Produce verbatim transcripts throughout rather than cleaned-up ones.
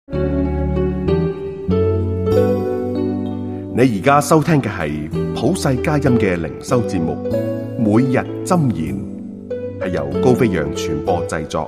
你而家收聽嘅係普世佳音嘅靈修節目，每日箴言，係由高飛揚傳播製作。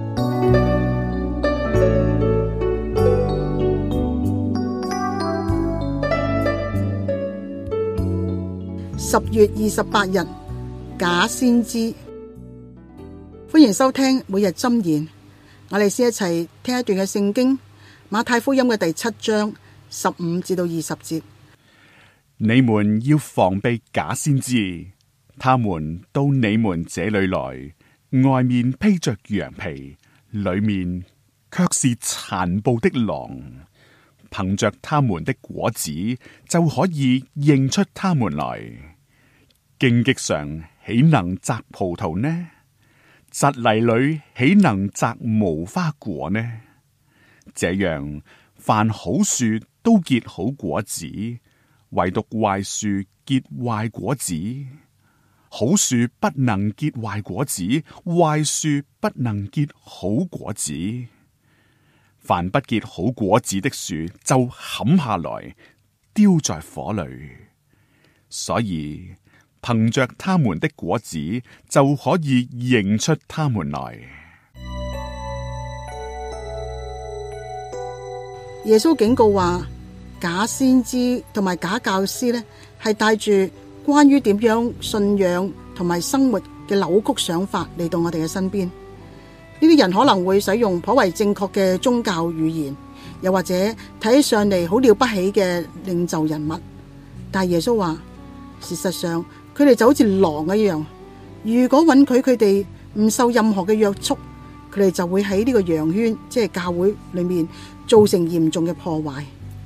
十月二十八日，假先知。歡迎收聽每日箴言。我哋先一齊聽一段嘅聖經，馬太福音嘅第七章十五至到二十節。 你們要防備假先知，他們到你們這裏來，外面披着羊皮，裏面卻是殘暴的狼。憑着他們的果子就可以認出他們來。荊棘上豈能摘葡萄呢？蒺藜裏豈能摘無花果呢？這樣，凡好樹都結好果子，唯獨壞樹結壞果子。好樹不能結壞果子，壞樹不能結好果子。凡不結好果子的樹，就砍下來，丟在火裏。所以，憑着他們的果子，就可以認出他們來。 耶穌警告話，假先知同埋假教師呢，係帶住關於點樣信仰同埋生活嘅扭曲想法嚟到我哋嘅身邊。呢啲人可能會使用頗為正確嘅宗教語言，又或者睇起上嚟好了不起嘅領袖人物，但係耶穌話，事實上佢哋就好似狼一樣，如果允許佢哋唔受任何嘅約束，佢哋就會喺呢個羊圈，即係教會裏面造成嚴重嘅破壞。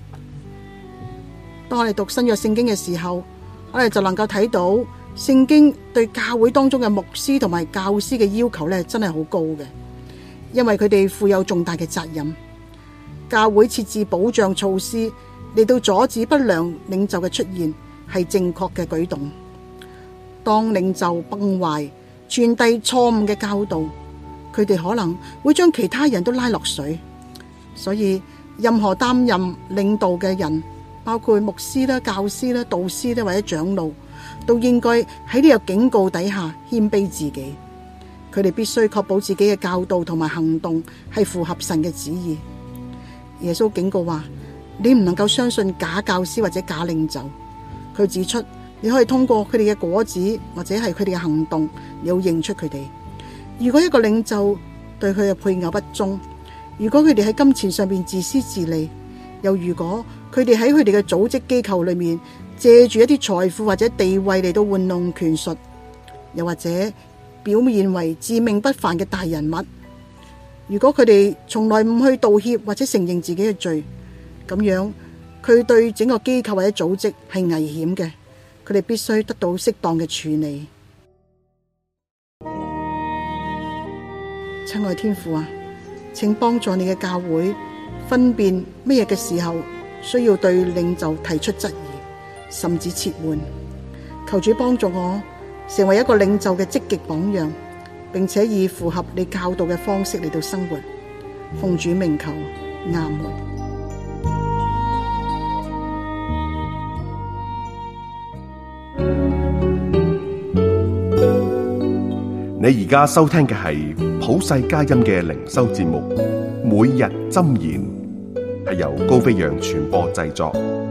當我哋讀新約聖經嘅時候，我哋就能夠睇到聖經對教會當中嘅牧師同埋教師嘅要求咧，真係好高嘅，因為佢哋負有重大嘅責任。教會設置保障措施嚟到阻止不良領袖嘅出現，係正確嘅舉動。當領袖崩壞，傳遞錯誤嘅教導，佢哋可能會將其他人都拉落水。所以任何擔任領導嘅人，包括牧師啦、教師啦、導師啦或者長老，都應該喺呢個警告底下謙卑自己。佢哋必須確保自己嘅教導同埋行動係符合神嘅旨意。耶穌警告話，你唔能夠相信假教師或者假領袖。佢指出，你可以通過佢哋嘅果子或者係佢哋嘅行動，你要認出佢哋。如果一個領袖對佢嘅配偶不忠，如果佢哋喺金錢上面自私自利，又如果佢哋喺佢哋嘅組織機構裏面借住一啲財富或者地位嚟到玩弄權術，又或者表面為自命不凡嘅大人物，如果佢哋從來唔去道歉或者承認自己嘅罪，咁樣佢對整個機構或者組織係危險嘅，佢哋必須得到適當嘅處理。親愛天父啊，請幫助你嘅教會分辨乜嘢嘅時候需要對領袖提出質疑，甚至撤換。求主幫助我成為一個領袖嘅積極榜樣，並且以符合你教導嘅方式嚟到生活。奉主名求，阿門。 你而家收聽嘅係普世佳音嘅靈修節目，每日箴言，係由高飛揚傳播製作。